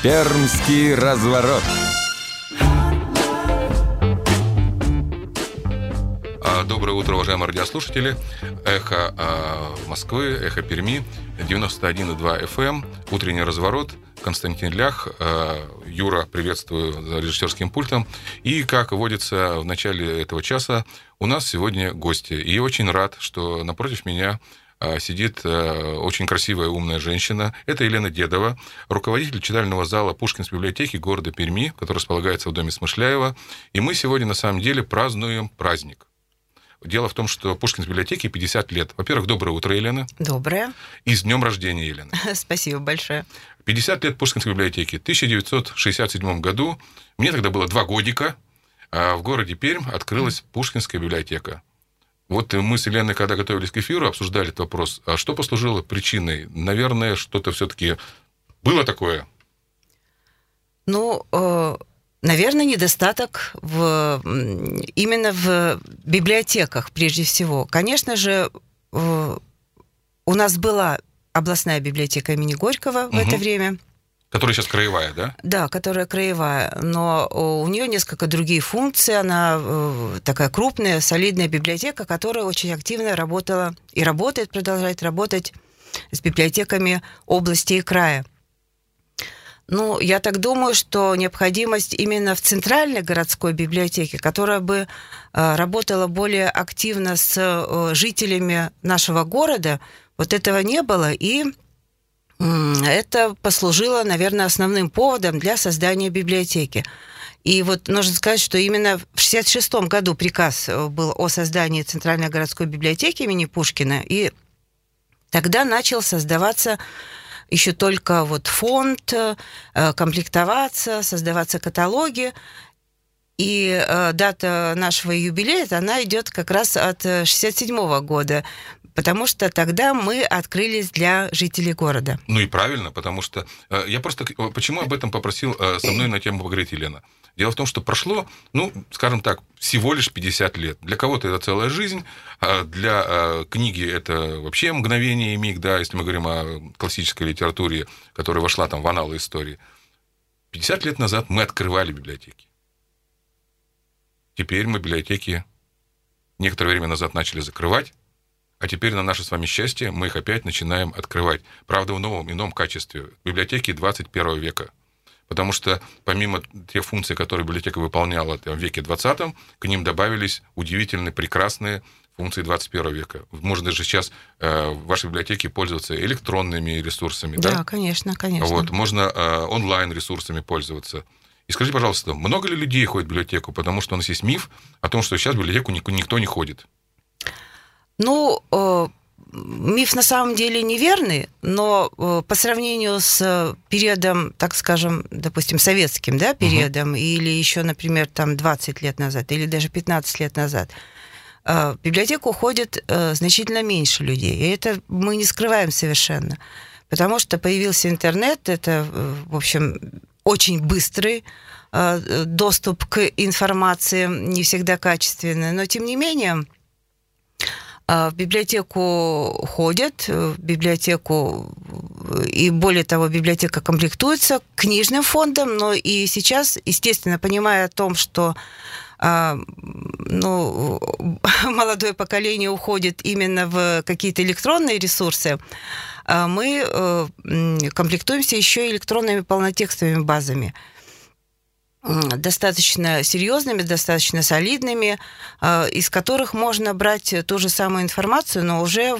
Пермский разворот. Доброе утро, уважаемые радиослушатели. Эхо Москвы, эхо Перми, 91,2 FM, утренний разворот. Константин Лях, Юра, приветствую за режиссерским пультом. И, как водится в начале этого часа, у нас сегодня гости. И я очень рад, что напротив меня сидит очень красивая, умная женщина. Это Елена Дедова, руководитель читального зала Пушкинской библиотеки города Перми, который располагается в доме Смышляева. И мы сегодня, на самом деле, празднуем праздник. Дело в том, что Пушкинской библиотеке 50 лет. Во-первых, доброе утро, Елена. Доброе. И с днем рождения, Елена. Спасибо большое. 50 лет Пушкинской библиотеки. В 1967 году, мне тогда было 2 годика, в городе Пермь открылась Пушкинская библиотека. Вот мы с Еленой, когда готовились к эфиру, обсуждали этот вопрос. А что послужило причиной? Наверное, что-то все-таки было такое? Наверное, недостаток именно в библиотеках, прежде всего. Конечно же, у нас была областная библиотека имени Горького в это время. Которая сейчас краевая, да? Да, которая краевая, но у нее несколько другие функции. Она такая крупная, солидная библиотека, которая очень активно работала и работает, продолжает работать с библиотеками области и края. Я так думаю, что необходимость именно в центральной городской библиотеке, которая бы работала более активно с жителями нашего города, вот этого не было, и это послужило, наверное, основным поводом для создания библиотеки. И вот нужно сказать, что именно в 1966 году приказ был о создании Центральной городской библиотеки имени Пушкина, и тогда начал создаваться еще только фонд, комплектоваться, создаваться каталоги. И дата нашего юбилея, она идет как раз от 1967 года, потому что тогда мы открылись для жителей города. И правильно, потому что я просто... Почему об этом попросил со мной на тему поговорить Елена? Дело в том, что прошло, скажем так, всего лишь 50 лет. Для кого-то это целая жизнь, а для книги это вообще мгновение и миг, да, если мы говорим о классической литературе, которая вошла в аналы истории. 50 лет назад мы открывали библиотеки. Теперь мы библиотеки некоторое время назад начали закрывать, а теперь на наше с вами счастье мы их опять начинаем открывать. Правда, в новом, ином качестве. Библиотеки 21 века. Потому что помимо тех функций, которые библиотека выполняла в веке 20, к ним добавились удивительные, прекрасные функции 21 века. Можно же сейчас в вашей библиотеке пользоваться электронными ресурсами. Да, конечно. Можно онлайн-ресурсами пользоваться. И скажите, пожалуйста, много ли людей ходит в библиотеку? Потому что у нас есть миф о том, что сейчас в библиотеку никто не ходит. Миф на самом деле неверный, но по сравнению с периодом, так скажем, допустим, советским, да, периодом, или еще, например, 20 лет назад, или даже 15 лет назад, в библиотеку ходит значительно меньше людей. И это мы не скрываем совершенно. Потому что появился интернет, это, в общем, очень быстрый доступ к информации, не всегда качественный, но тем не менее... В библиотеку ходят, и более того, библиотека комплектуется книжным фондом, но и сейчас, естественно, понимая о том, что молодое поколение уходит именно в какие-то электронные ресурсы, мы комплектуемся еще и электронными полнотекстовыми базами. Достаточно серьезными, достаточно солидными, из которых можно брать ту же самую информацию, но уже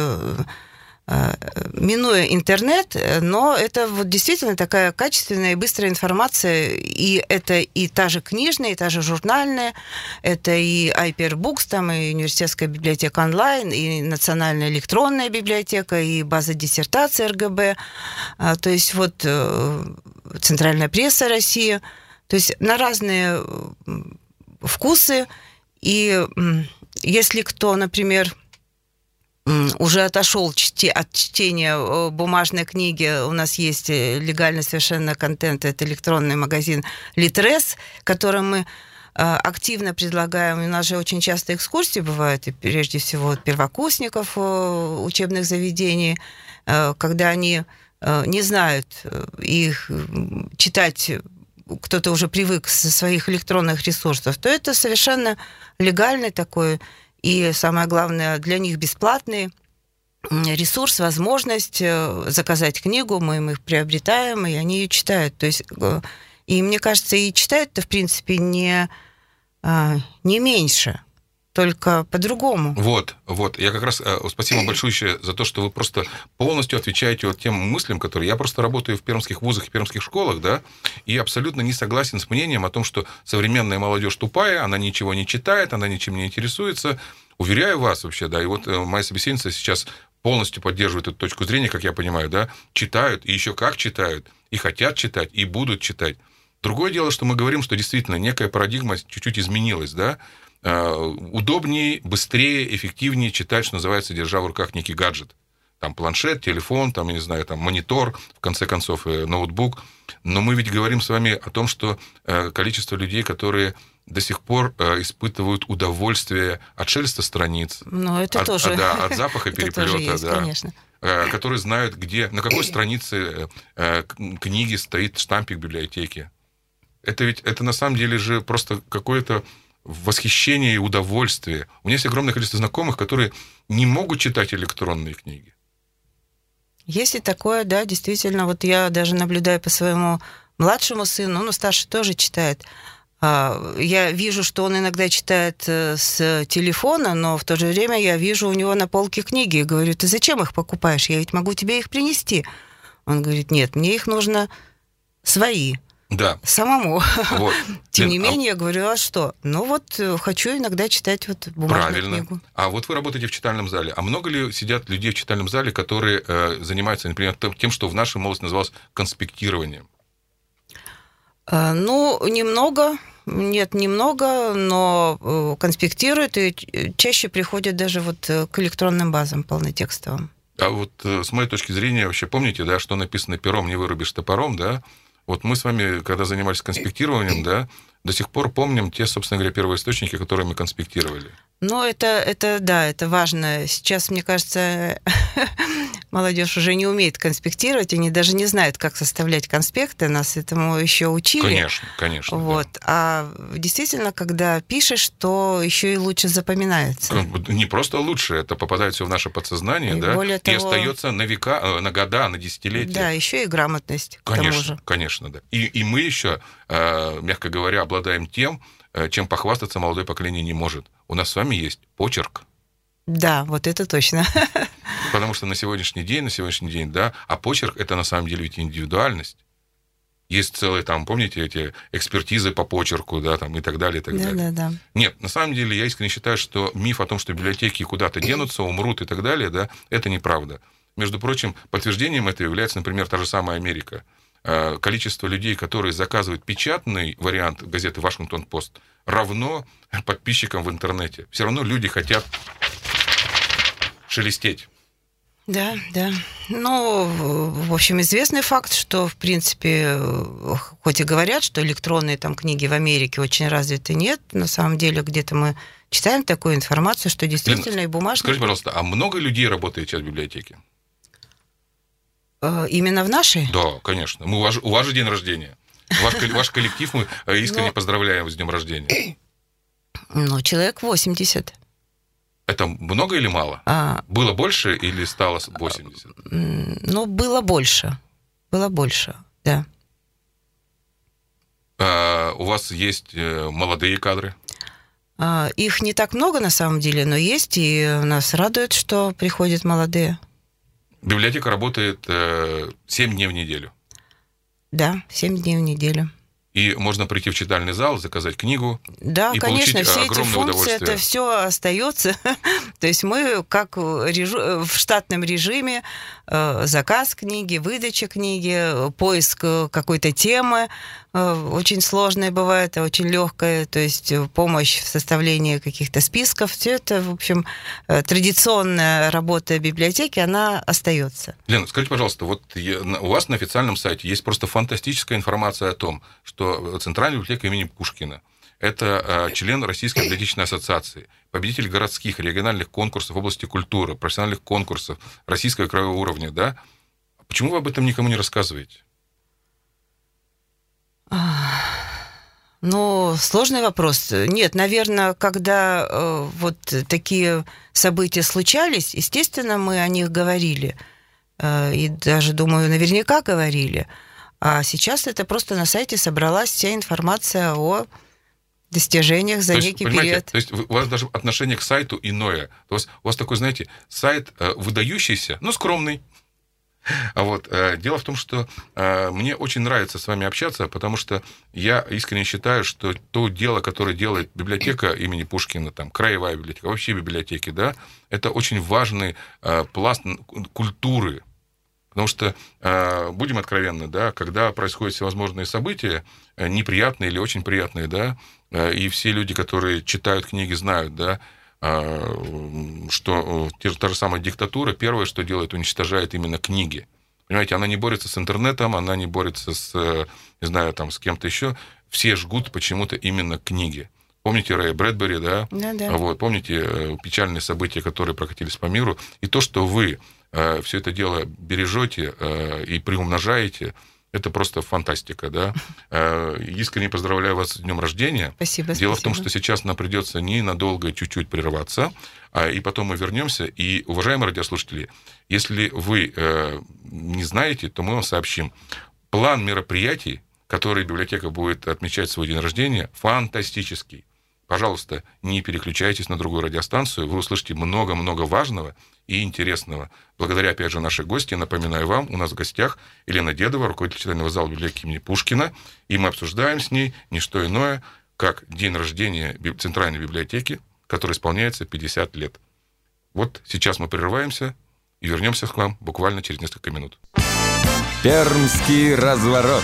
минуя интернет, но это действительно такая качественная и быстрая информация, и это и та же книжная, и та же журнальная, это и iPear-Books, и университетская библиотека онлайн, и национальная электронная библиотека, и база диссертаций РГБ, то есть Центральная пресса России. То есть на разные вкусы. И если кто, например, уже отошел от чтения бумажной книги, у нас есть легальный совершенно контент, это электронный магазин Литрес, который мы активно предлагаем. У нас же очень часто экскурсии бывают, и прежде всего от первокурсников учебных заведений, когда они не знают их читать, кто-то уже привык со своих электронных ресурсов, то это совершенно легальный такой и, самое главное, для них бесплатный ресурс, возможность заказать книгу, мы им их приобретаем, и они ее читают. То есть, и мне кажется, и читают-то, в принципе, не меньше, только по-другому. Вот. Я как раз спасибо большое за то, что вы просто полностью отвечаете вот тем мыслям, которые... Я просто работаю в пермских вузах и пермских школах, да, и абсолютно не согласен с мнением о том, что современная молодежь тупая, она ничего не читает, она ничем не интересуется. Уверяю вас вообще, да, и вот моя собеседница сейчас полностью поддерживает эту точку зрения, как я понимаю, да, читают, и еще как читают, и хотят читать, и будут читать. Другое дело, что мы говорим, что действительно некая парадигма чуть-чуть изменилась, да, удобнее, быстрее, эффективнее читать, что называется, держа в руках некий гаджет. Там планшет, телефон, там, я не знаю, там монитор, в конце концов, ноутбук. Но мы ведь говорим с вами о том, что количество людей, которые до сих пор испытывают удовольствие от шелеста страниц, это тоже. От запаха переплета, есть, да, конечно. Которые знают, на какой странице книги стоит штампик библиотеки. Это на самом деле же просто какое-то восхищение и удовольствие. У меня есть огромное количество знакомых, которые не могут читать электронные книги. Есть и такое, да, действительно. Вот я даже наблюдаю по своему младшему сыну, старший тоже читает. Я вижу, что он иногда читает с телефона, но в то же время я вижу у него на полке книги и говорю: ты зачем их покупаешь? Я ведь могу тебе их принести. Он говорит: нет, мне их нужно свои. Да. Самому. Вот. Тем не менее, я говорю: а что? Хочу иногда читать бумажную книгу. А вот вы работаете в читальном зале. А много ли сидят людей в читальном зале, которые занимаются, например, тем, что в нашей молодости называлось конспектированием? Немного. Нет, немного, но конспектируют и чаще приходят даже к электронным базам полнотекстовым. А вот с моей точки зрения, вообще помните, да, что написано пером не вырубишь топором, да? Вот мы с вами, когда занимались конспектированием, да, до сих пор помним те, собственно говоря, первоисточники, которые мы конспектировали. Это важно. Сейчас, мне кажется, молодежь уже не умеет конспектировать, они даже не знают, как составлять конспекты, нас этому еще учили. Конечно. Вот. Да. А действительно, когда пишешь, то еще и лучше запоминается. Не просто лучше, это попадает все в наше подсознание, да, более того, и остается на века, на года, на десятилетия. Да, еще и грамотность. Конечно, да. И мы еще, мягко говоря, обладаем тем, чем похвастаться молодое поколение не может. У нас с вами есть почерк. Да, вот это точно. Потому что на сегодняшний день, да, а почерк — это на самом деле ведь индивидуальность. Есть целые, помните, эти экспертизы по почерку, да, и так далее, и так далее. Да. Нет, на самом деле я искренне считаю, что миф о том, что библиотеки куда-то денутся, умрут и так далее, да, это неправда. Между прочим, подтверждением этого является, например, та же самая Америка. Количество людей, которые заказывают печатный вариант газеты «Вашингтон-Пост», равно подписчикам в интернете. Все равно люди хотят шелестеть. Да. В общем, известный факт, что, в принципе, хоть и говорят, что электронные книги в Америке очень развиты, нет. На самом деле, где-то мы читаем такую информацию, что действительно и бумажные... Скажите, пожалуйста, а много людей работает сейчас в библиотеке? Именно в нашей? Да, конечно. У вас же день рождения. Ваш коллектив мы искренне поздравляем с днем рождения. Человек 80. Это много или мало? Было больше или стало 80? Было больше. Было больше, да. У вас есть молодые кадры? Их не так много, на самом деле, но есть, и нас радует, что приходят молодые. Библиотека работает 7 дней в неделю. Да, 7 дней в неделю. И можно прийти в читальный зал, заказать книгу. Да, и конечно, все эти функции, удовольствие. Это все остается. То есть мы как в штатном режиме заказ книги, выдача книги, поиск какой-то темы очень сложная бывает, а очень легкая, то есть помощь в составлении каких-то списков. Все это, в общем, традиционная работа библиотеки, она остается. Лена, скажите, пожалуйста, у вас на официальном сайте есть просто фантастическая информация о том, что Центральная библиотека имени Пушкина — это член Российской библиотечной ассоциации, победитель городских и региональных конкурсов в области культуры, профессиональных конкурсов российского и краевого уровня, да? Почему вы об этом никому не рассказываете? Ну, сложный вопрос. Нет, наверное, когда вот такие события случались, естественно, мы о них говорили. И даже, думаю, наверняка говорили. А сейчас это просто на сайте собралась вся информация о достижениях за некий период. То есть у вас даже отношение к сайту иное. У вас такой, знаете, сайт выдающийся, но скромный. Дело в том, что мне очень нравится с вами общаться, потому что я искренне считаю, что то дело, которое делает библиотека имени Пушкина, там, краевая библиотека, вообще библиотеки, да, это очень важный пласт культуры. Потому что, будем откровенны, да, когда происходят всевозможные события, неприятные или очень приятные, да, и все люди, которые читают книги, знают, да, что та же самая диктатура, первое, что делает, уничтожает именно книги. Понимаете, она не борется с интернетом, она не борется с, не знаю, там, с кем-то еще. Все жгут почему-то именно книги. Помните Рэя Брэдбери, да? Да. Помните печальные события, которые прокатились по миру. И то, что вы все это дело бережете и приумножаете, это просто фантастика, да. Искренне поздравляю вас с днем рождения. Спасибо. Дело в том, что сейчас нам придется ненадолго чуть-чуть прерваться, и потом мы вернемся. И, уважаемые радиослушатели, если вы не знаете, то мы вам сообщим. План мероприятий, который библиотека будет отмечать свой день рождения, фантастический. Пожалуйста, не переключайтесь на другую радиостанцию, вы услышите много-много важного и интересного. Благодаря, опять же, нашей гости, напоминаю вам, у нас в гостях Елена Дедова, руководитель читального зала библиотеки имени Пушкина, и мы обсуждаем с ней не что иное, как день рождения Центральной библиотеки, который исполняется 50 лет. Вот сейчас мы прерываемся и вернемся к вам буквально через несколько минут. Пермский разворот.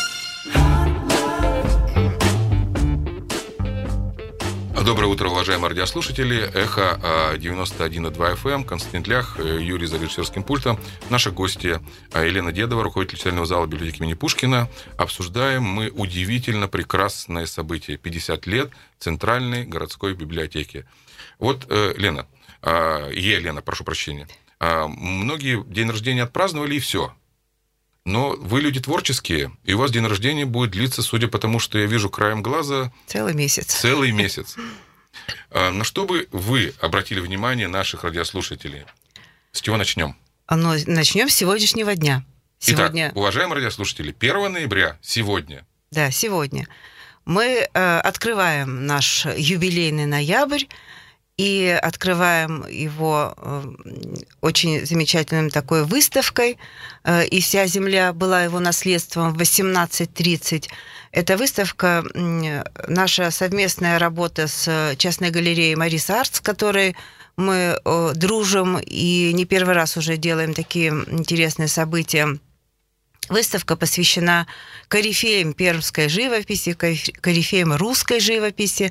Доброе утро, уважаемые радиослушатели. Эхо 91,2 FM, Константин Тлях, Юрий за режиссерским пультом. Наши гости Елена Дедова, руководитель читального зала библиотеки имени Пушкина. Обсуждаем мы удивительно прекрасное событие. 50 лет Центральной городской библиотеки. Вот, Лена, прошу прощения. Многие день рождения отпраздновали, и все. Но вы люди творческие, и у вас день рождения будет длиться, судя по тому, что я вижу краем глаза... Целый месяц. Целый месяц. На что бы вы обратили внимание наших радиослушателей? С чего начнем? Начнем с сегодняшнего дня. Итак, уважаемые радиослушатели, 1 ноября, сегодня. Да, сегодня. Мы открываем наш юбилейный ноябрь, и открываем его очень замечательной такой выставкой. «И вся земля была его наследством» в 18:30. Эта выставка – наша совместная работа с частной галереей «Марис Арт», с которой мы дружим и не первый раз уже делаем такие интересные события. Выставка посвящена корифеям пермской живописи, корифеям русской живописи,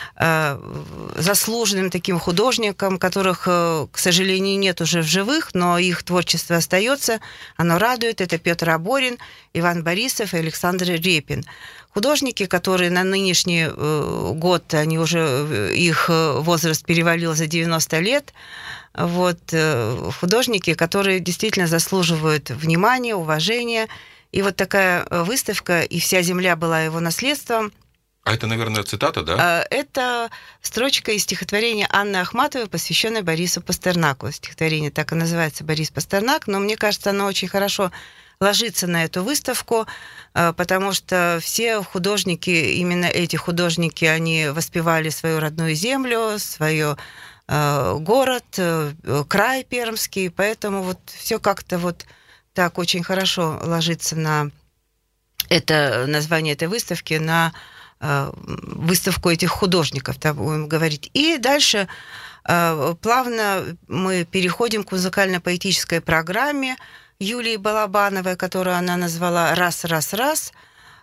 заслуженным таким художникам, которых, к сожалению, нет уже в живых, но их творчество остается, оно радует. Это Петр Аборин, Иван Борисов и Александр Репин. Художники, которые на нынешний год, они уже, их возраст перевалил за 90 лет, художники, которые действительно заслуживают внимания, уважения. И вот такая выставка «И вся земля была его наследством». А это, наверное, цитата, да? Это строчка из стихотворения Анны Ахматовой, посвященной Борису Пастернаку. Стихотворение так и называется «Борис Пастернак», но мне кажется, оно очень хорошо ложится на эту выставку, потому что все художники, именно эти художники, они воспевали свою родную землю, свою город, край пермский, поэтому все как-то так очень хорошо ложится на это название этой выставки, на выставку этих художников, так будем говорить. И дальше плавно мы переходим к музыкально-поэтической программе Юлии Балабановой, которую она назвала «Раз, раз, раз».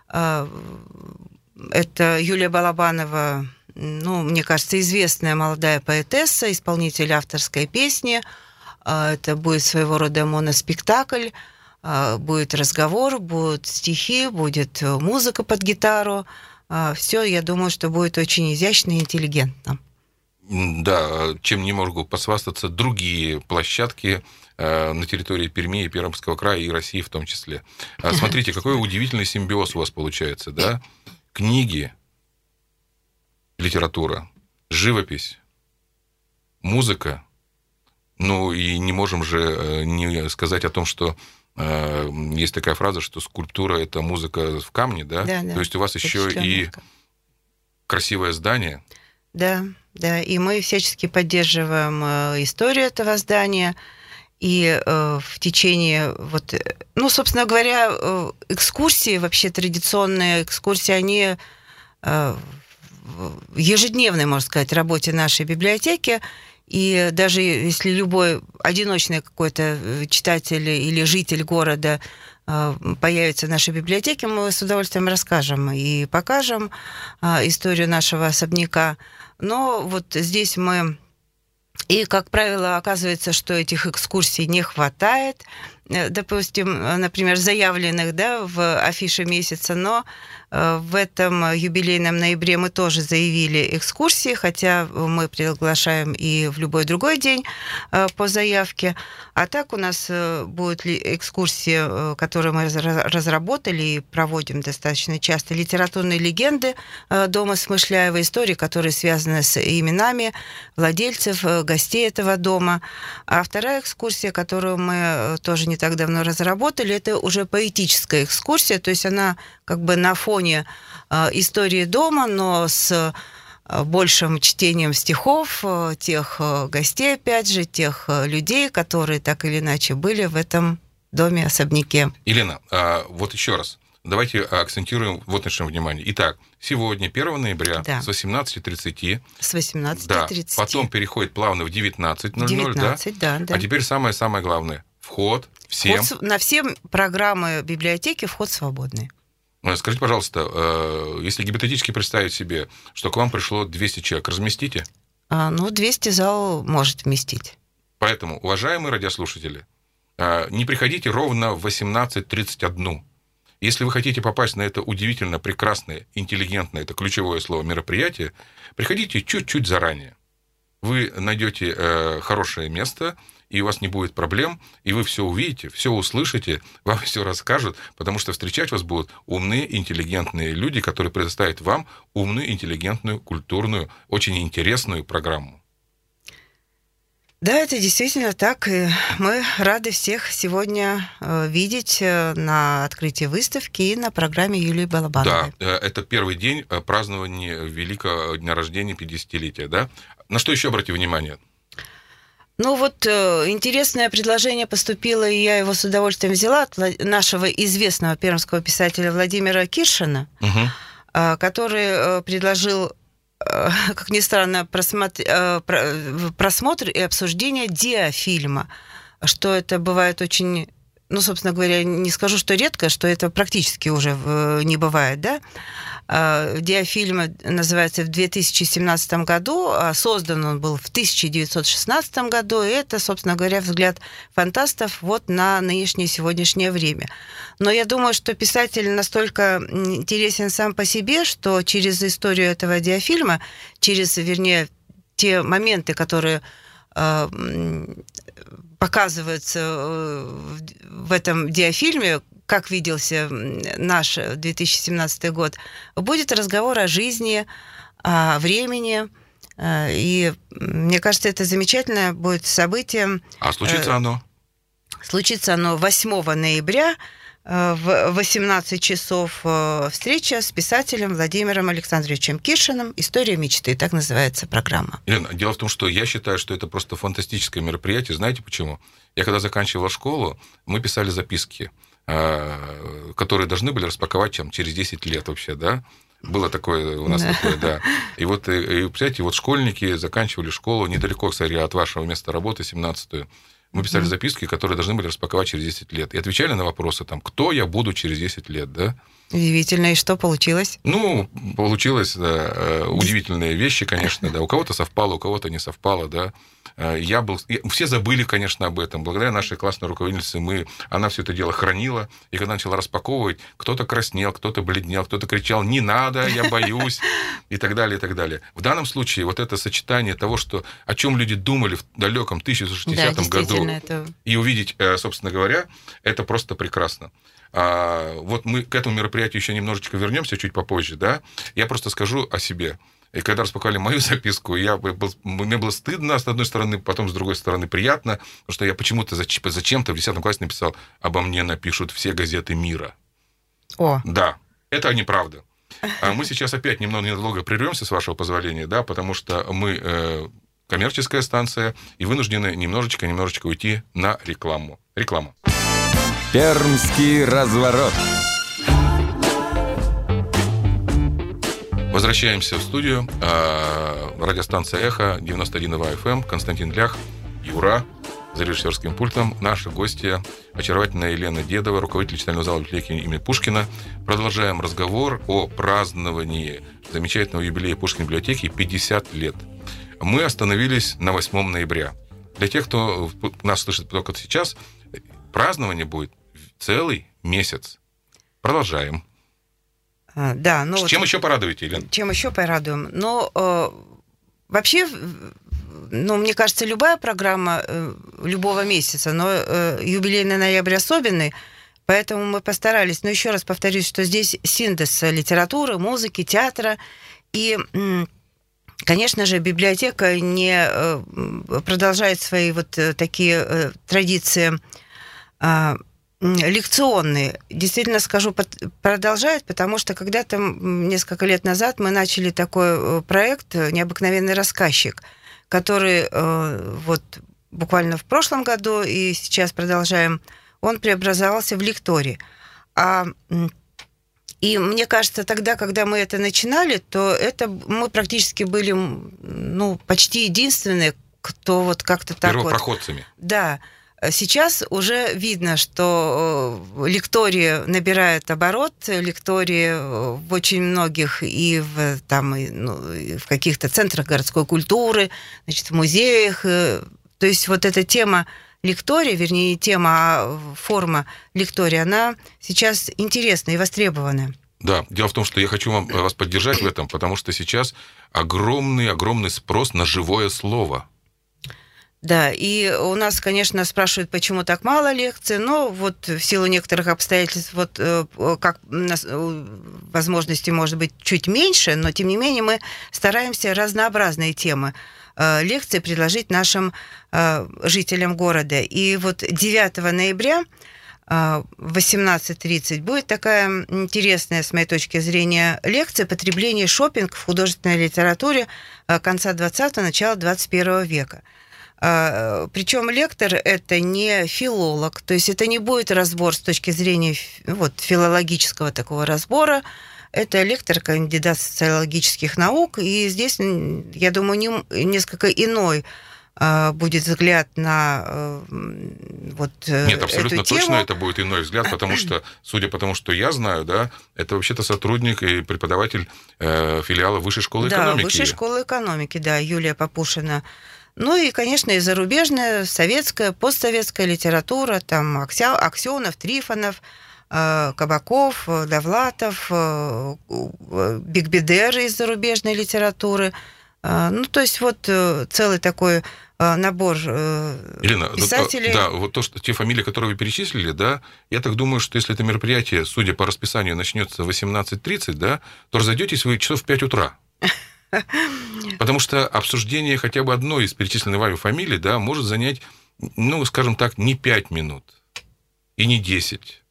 Это Юлия Балабанова, мне кажется, известная молодая поэтесса, исполнитель авторской песни. Это будет своего рода моноспектакль, будет разговор, будут стихи, будет музыка под гитару. Все, я думаю, что будет очень изящно и интеллигентно. Да, чем не могу посвастаться другие площадки на территории Перми и Пермского края, и России в том числе. Смотрите, какой удивительный симбиоз у вас получается, да? Книги, литература, живопись, музыка. Ну, и не можем же не сказать о том, что есть такая фраза, что скульптура – это музыка в камне, да? Да. То есть у вас еще и красивое здание. Да, и мы всячески поддерживаем историю этого здания, и в течение, собственно говоря, экскурсии, вообще традиционные экскурсии, они в ежедневной, можно сказать, работе нашей библиотеки, и даже если любой одиночный какой-то читатель или житель города появится в нашей библиотеке, мы с удовольствием расскажем и покажем историю нашего особняка. Но вот здесь мы... И, как правило, оказывается, что этих экскурсий не хватает, допустим, например, заявленных, да, в афише месяца, но в этом юбилейном ноябре мы тоже заявили экскурсии, хотя мы приглашаем и в любой другой день по заявке. А так у нас будут экскурсии, которые мы разработали и проводим достаточно часто. Литературные легенды дома Смышляева, истории, которые связаны с именами владельцев, гостей этого дома. А вторая экскурсия, которую мы тоже не так давно разработали, это уже поэтическая экскурсия, то есть она как бы на фоне истории дома, но с большим чтением стихов тех гостей, опять же, тех людей, которые так или иначе были в этом доме-особняке. Елена, вот еще раз, давайте акцентируем вот на чем внимание. Итак, сегодня, 1 ноября, с 18:30. С 18:30. Да, потом переходит плавно в 19:00, 19, да? А теперь самое-самое главное. Вход всем. На все программы библиотеки вход свободный. Скажите, пожалуйста, если гипотетически представить себе, что к вам пришло 200 человек, разместите? 200 зал может вместить. Поэтому, уважаемые радиослушатели, не приходите ровно в 18:31. Если вы хотите попасть на это удивительно прекрасное, интеллигентное, это ключевое слово, мероприятие, приходите чуть-чуть заранее. Вы найдете хорошее место, и у вас не будет проблем, и вы все увидите, все услышите, вам все расскажут, потому что встречать вас будут умные, интеллигентные люди, которые предоставят вам умную, интеллигентную, культурную, очень интересную программу. Да, это действительно так, и мы рады всех сегодня видеть на открытии выставки и на программе Юлии Балабановой. Да, это первый день празднования великого дня рождения, 50-летия, да? На что еще обратите внимание? Интересное предложение поступило, и я его с удовольствием взяла от нашего известного пермского писателя Владимира Киршина, который предложил, как ни странно, просмотр и обсуждение диафильма, что это бывает очень... собственно говоря, не скажу, что редко, что это практически уже не бывает, да? Диафильм называется в 2017 году, а создан он был в 1916 году, и это, собственно говоря, взгляд фантастов на нынешнее сегодняшнее время. Но я думаю, что писатель настолько интересен сам по себе, что через историю этого диафильма, вернее, те моменты, которые показываются в этом диафильме, как виделся наш 2017 год, будет разговор о жизни, о времени. И мне кажется, это замечательное будет событие. А случится оно? Случится оно 8 ноября в 18 часов. Встреча с писателем Владимиром Александровичем Киршиным «История мечты», так называется программа. Елена, дело в том, что я считаю, что это просто фантастическое мероприятие. Знаете почему? Я когда заканчивал школу, мы писали записки, которые должны были распаковать через 10 лет вообще, да? Было такое у нас, такое, да. И представляете, школьники заканчивали школу недалеко, кстати, от вашего места работы, 17-ю. Мы писали записки, которые должны были распаковать через 10 лет. И отвечали на вопросы, кто я буду через 10 лет, да? Удивительно. И что получилось? Получилось, да, удивительные вещи, конечно, да. У кого-то совпало, у кого-то не совпало, да. Все забыли, конечно, об этом. Благодаря нашей классной руководительнице она все это дело хранила. И когда начала распаковывать, кто-то краснел, кто-то бледнел, кто-то кричал: «Не надо, я боюсь», и так далее, и так далее. В данном случае это сочетание того, о чем люди думали в далеком 1960 году, это... И увидеть, собственно говоря, это просто прекрасно. Вот мы к этому мероприятию еще немножечко вернемся чуть попозже, да? Я просто скажу о себе. И когда распаковали мою записку, мне было стыдно, с одной стороны, потом, с другой стороны, приятно, потому что я почему-то зачем-то в 10 классе написал: обо мне напишут все газеты мира. О. Да, это неправда. Мы сейчас опять ненадолго прервемся, с вашего позволения, да, потому что мы коммерческая станция и вынуждены немножечко уйти на рекламу. Реклама. Пермский разворот. Возвращаемся в студию. Радиостанция «Эхо», 91,2 FM. Константин Лях, Юра, за режиссерским пультом. Наши гости — очаровательная Елена Дедова, руководитель читального зала библиотеки имени Пушкина. Продолжаем разговор о праздновании замечательного юбилея Пушкинской библиотеки 50 лет. Мы остановились на 8 ноября. Для тех, кто нас слышит только сейчас, празднование будет целый месяц. Продолжаем. Да, ну чем еще порадуете, Елена? Чем еще порадуем? Вообще, мне кажется, любая программа любого месяца, но юбилейный ноябрь особенный, поэтому мы постарались. Но еще раз повторюсь, что здесь синтез литературы, музыки, театра. И, конечно же, библиотека не продолжает свои вот такие традиции лекционные. Действительно скажу, продолжает, потому что когда-то, несколько лет назад, мы начали такой проект «Необыкновенный рассказчик», который вот буквально в прошлом году и сейчас продолжаем, он преобразовался в лекторий. И мне кажется, тогда, когда мы это начинали, то мы практически были, почти единственные, кто вот как-то так вот... Первопроходцами. Да. Сейчас уже видно, что лектории набирают оборот, лектории в очень многих и в каких-то центрах городской культуры, значит, в музеях. То есть вот эта тема лектория, вернее, форма лектория, она сейчас интересна и востребована. Да, дело в том, что я хочу вас поддержать в этом, потому что сейчас огромный спрос на живое слово. Да, и у нас, конечно, спрашивают, почему так мало лекций, но вот в силу некоторых обстоятельств, вот как возможностей может быть чуть меньше, но тем не менее мы стараемся разнообразные темы лекций предложить нашим жителям города. И вот 9 ноября в 18:30 будет такая интересная, с моей точки зрения, лекция «Потребление и шопинг в художественной литературе конца 20-го, начала 21 века». Причем лектор – это не филолог, то есть это не будет разбор с точки зрения филологического такого разбора. Это лектор, кандидат социологических наук, и здесь, я думаю, несколько иной будет взгляд на Нет, абсолютно эту тему. Точно это будет иной взгляд, потому что, судя по тому, что я знаю, да, это вообще-то сотрудник и преподаватель филиала Высшей школы экономики. Да, Высшей школы экономики, да, Юлия Попушина. Ну и, конечно, и зарубежная, советская, постсоветская литература, там Аксенов, Трифонов, Кабаков, Довлатов, Бигбедер из зарубежной литературы. То есть вот целый такой набор писателей. Елена, вот те фамилии, которые вы перечислили, да, я так думаю, что если это мероприятие, судя по расписанию, начнется в 18:30, да, то разойдетесь вы часов в 5 утра. Потому что обсуждение хотя бы одной из перечисленной вами фамилий, да, может занять, скажем так, не 5 минут и не 10.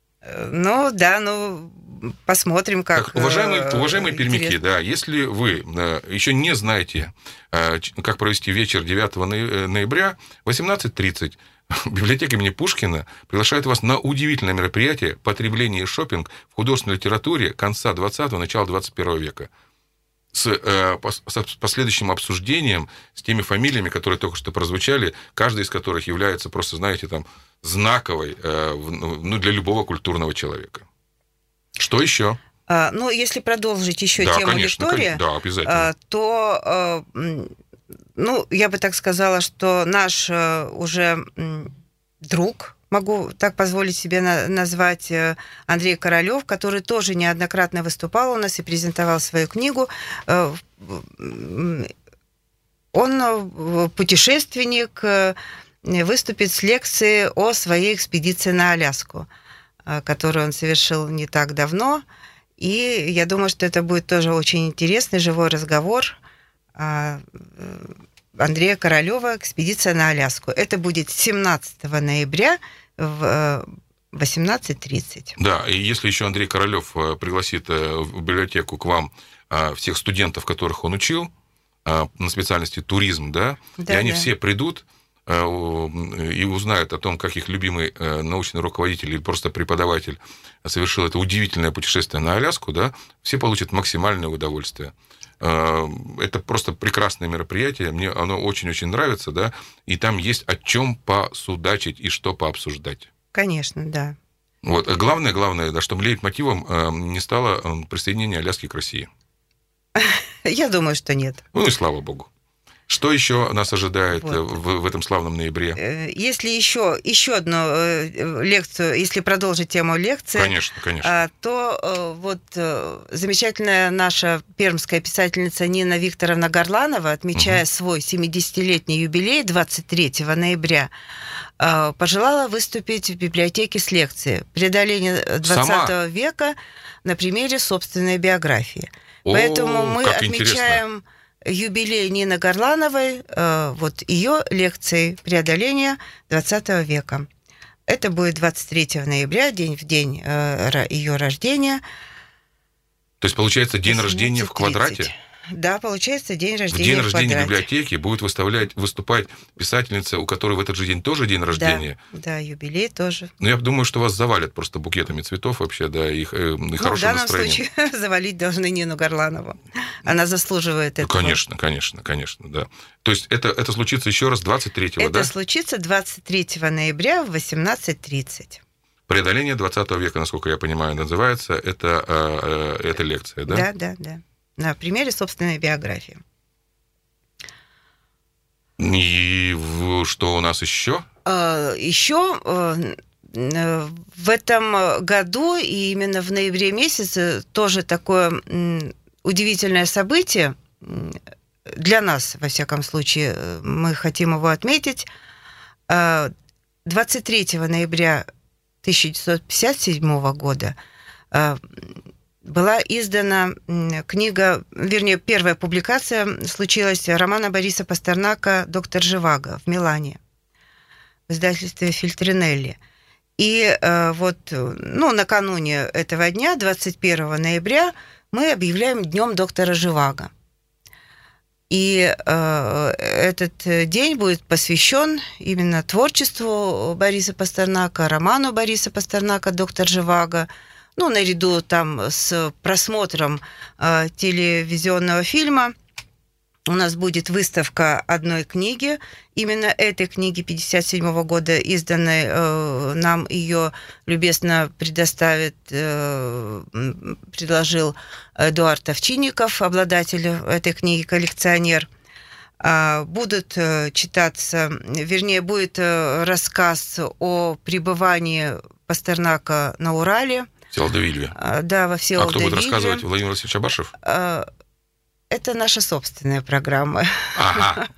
Посмотрим, как... Уважаемые пермяки, да, если вы еще не знаете, как провести вечер 9 ноября, в 18:30 библиотека имени Пушкина приглашает вас на удивительное мероприятие «Потребление и шопинг в художественной литературе конца 20-го, начала 21 века». С последующим обсуждением, с теми фамилиями, которые только что прозвучали, каждая из которых является просто, знаете, знаковой для любого культурного человека. Что еще? Если продолжить еще тему лектория, да, обязательно. То, я бы так сказала, что наш уже друг, могу так позволить себе назвать, Андрей Королёв, который тоже неоднократно выступал у нас и презентовал свою книгу. Он путешественник, выступит с лекцией о своей экспедиции на Аляску, которую он совершил не так давно. И я думаю, что это будет тоже очень интересный живой разговор Андрея Королева «Экспедиция на Аляску». Это будет 17 ноября в 18:30. Да, и если еще Андрей Королев пригласит в библиотеку к вам всех студентов, которых он учил, на специальности туризм, да, и они все придут и узнают о том, как их любимый научный руководитель или просто преподаватель совершил это удивительное путешествие на Аляску, да, все получат максимальное удовольствие. Это просто прекрасное мероприятие, мне оно очень-очень нравится, да, и там есть о чем посудачить и что пообсуждать. Конечно, да. Вот. Главное, да, чтобы лейтмотивом не стало присоединение Аляски к России. Я думаю, что нет. Ну и слава богу. Что еще нас ожидает в этом славном ноябре? Если еще одну лекцию, если продолжить тему лекции, конечно. То вот замечательная наша пермская писательница Нина Викторовна Горланова, отмечая свой 70-летний юбилей 23 ноября, пожелала выступить в библиотеке с лекцией «Преодоление 20 века на примере собственной биографии». Поэтому мы отмечаем юбилей Нины Горлановой, вот ее лекцией «Преодоление 20 века». Это будет 23 ноября, день в день ее рождения. То есть, получается, день рождения в квадрате? Да, получается, день рождения в день рождения библиотеки будет выступать писательница, у которой в этот же день тоже день рождения. Да, юбилей тоже. Но я думаю, что вас завалят просто букетами цветов вообще, да, и хорошим настроением. В данном случае завалить должны Нину Горланову. Она заслуживает этого. Конечно, да. То есть это случится еще раз 23-го, да? Это случится 23 ноября в 18:30. «Преодоление 20 века», насколько я понимаю, называется, это лекция, да? Да. На примере собственной биографии. И что у нас еще? Еще в этом году, и именно в ноябре месяце, тоже такое удивительное событие, для нас, во всяком случае, мы хотим его отметить. 23 ноября 1957 года была издана книга, вернее, первая публикация случилась романа Бориса Пастернака «Доктор Живаго» в Милане, в издательстве Фельтринелли. И накануне этого дня, 21 ноября, мы объявляем Днем доктора Живаго. И этот день будет посвящен именно творчеству Бориса Пастернака, роману Бориса Пастернака «Доктор Живаго», наряду там с просмотром телевизионного фильма у нас будет выставка одной книги, именно этой книги 1957 года, изданной, нам ее любезно предложил Эдуард Овчинников, обладатель этой книги, коллекционер. Будут читаться, вернее, будет рассказ о пребывании Пастернака на Урале. Всеволода-Вильве. Да, во Всеволода-Вильве. А кто будет рассказывать? Владимир Васильевич Абашев? Это наша собственная программа. Ага.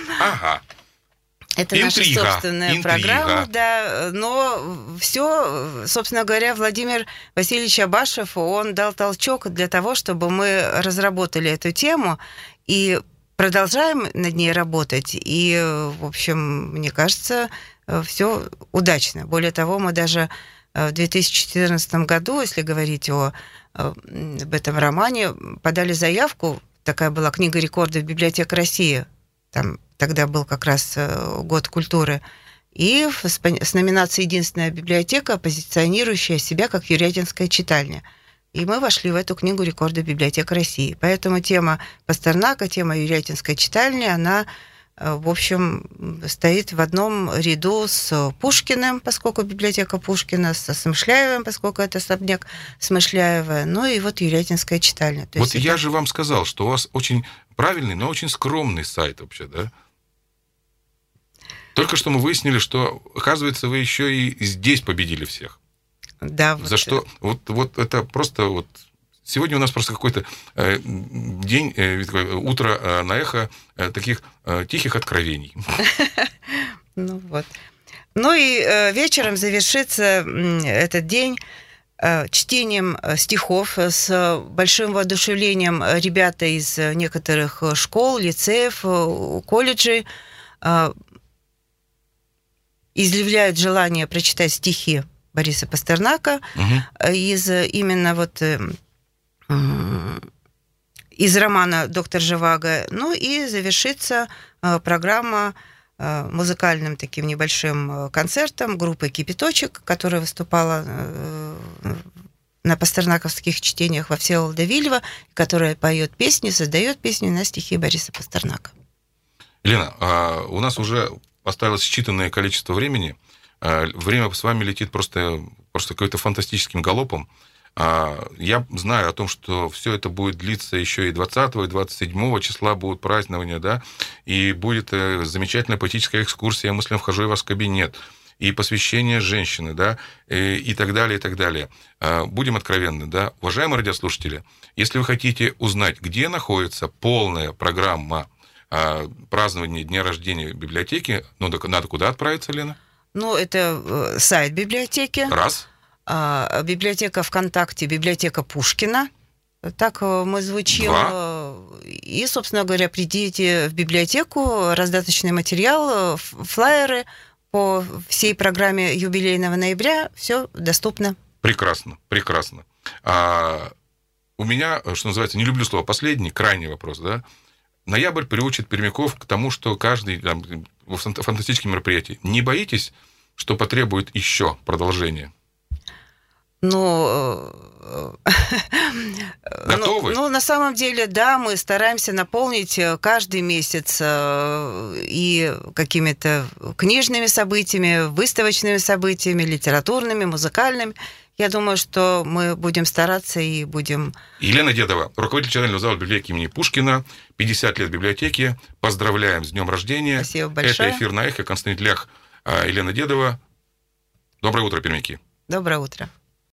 Это наша собственная программа, да. Но все, собственно говоря, Владимир Васильевич Абашев, он дал толчок для того, чтобы мы разработали эту тему и продолжаем над ней работать. И, в общем, мне кажется, все удачно. Более того, мы даже в 2014 году, если говорить об этом романе, подали заявку. Такая была книга рекордов «Библиотека России». Там тогда был как раз год культуры. И с номинацией «Единственная библиотека», позиционирующая себя как Юрятинская читальня. И мы вошли в эту книгу рекордов «Библиотека России». Поэтому тема Пастернака, тема Юрятинской читальни, она, в общем, стоит в одном ряду с Пушкиным, поскольку библиотека Пушкина, со Смышляевым, поскольку это особняк Смышляева, ну и вот Юрятинская читальня. То вот я же вам сказал, что у вас очень правильный, но очень скромный сайт вообще, да? Только что мы выяснили, что, оказывается, вы еще и здесь победили всех. Да. За что? Вот это просто Сегодня у нас просто какой-то день, утро на эхо таких тихих откровений. Ну вот. Ну и вечером завершится этот день чтением стихов с большим воодушевлением. Ребята из некоторых школ, лицеев, колледжей изъявляют желание прочитать стихи Бориса Пастернака из именно вот из романа «Доктор Живаго». Ну и завершится программа музыкальным таким небольшим концертом группы «Кипяточек», которая выступала на пастернаковских чтениях во Всеволода Вильева, которая поет песни, создает песни на стихи Бориса Пастернака. Елена, у нас уже осталось считанное количество времени. Время с вами летит просто каким-то фантастическим галопом. Я знаю о том, что все это будет длиться еще и 20 и 27 числа будут празднования, да, и будет замечательная поэтическая экскурсия «Мысленно вхожу я в ваш кабинет», и посвящение женщины, да, и так далее, и так далее. Будем откровенны, да, уважаемые радиослушатели, если вы хотите узнать, где находится полная программа празднования дня рождения библиотеки, надо куда отправиться, Лена? Ну, это сайт библиотеки. Раз. Библиотека ВКонтакте, библиотека Пушкина. Так мы звучим. 2. И, собственно говоря, придите в библиотеку, раздаточный материал, флаеры по всей программе юбилейного ноября. Все доступно. Прекрасно, прекрасно. У меня, что называется, не люблю слово «последний», крайний вопрос, да. Ноябрь приучит пермяков к тому, что каждый фантастическое мероприятие. Не боитесь, что потребует еще продолжения? Готовы? Ну, на самом деле, да, мы стараемся наполнить каждый месяц и какими-то книжными событиями, выставочными событиями, литературными, музыкальными. Я думаю, что мы будем стараться и будем... Елена Дедова, руководитель читательного зала библиотеки имени Пушкина, 50 лет библиотеки. Поздравляем с днем рождения. Спасибо большое. Это «Эфир на эхо», Константин Лях, Елена Дедова. Доброе утро, пермяки. Доброе утро.